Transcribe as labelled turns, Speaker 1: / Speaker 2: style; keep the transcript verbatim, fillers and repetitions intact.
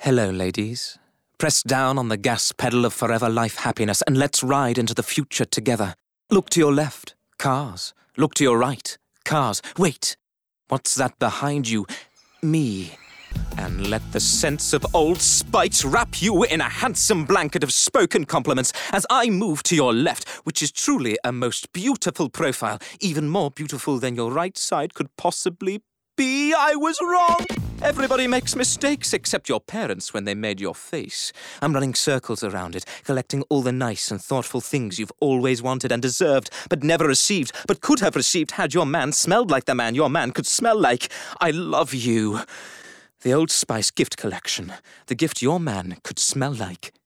Speaker 1: Hello, ladies. Press down on the gas pedal of forever life happiness and let's ride into the future together. Look to your left. Cars. Look to your right. Cars. Wait. What's that behind you? Me. And let the sense of Old Spice wrap you in a handsome blanket of spoken compliments as I move to your left, which is truly a most beautiful profile, even more beautiful than your right side could possibly be. I was wrong. Everybody makes mistakes except your parents when they made your face. I'm running circles around it, collecting all the nice and thoughtful things you've always wanted and deserved, but never received, but could have received had your man smelled like the man your man could smell like. I love you. The Old Spice gift collection. The gift your man could smell like.